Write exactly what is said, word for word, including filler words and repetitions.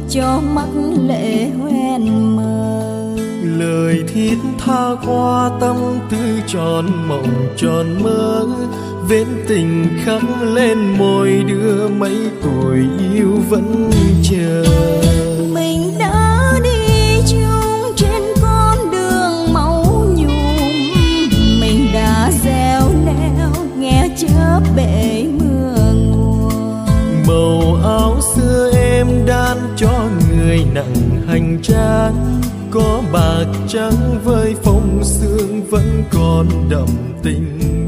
cho mắt lệ hoen mờ. Lời thiết tha qua tâm tư tròn mộng tròn mơ, vết tình khắc lên môi đưa mấy tuổi yêu vẫn chờ. Mình đã đi chung trên con đường máu nhuộm, mình đã gieo neo nghe chớp bể mưa nguồn. Màu áo xưa em đan cho người nặng hành trang, có bạc trắng với phong sương vẫn còn đậm tình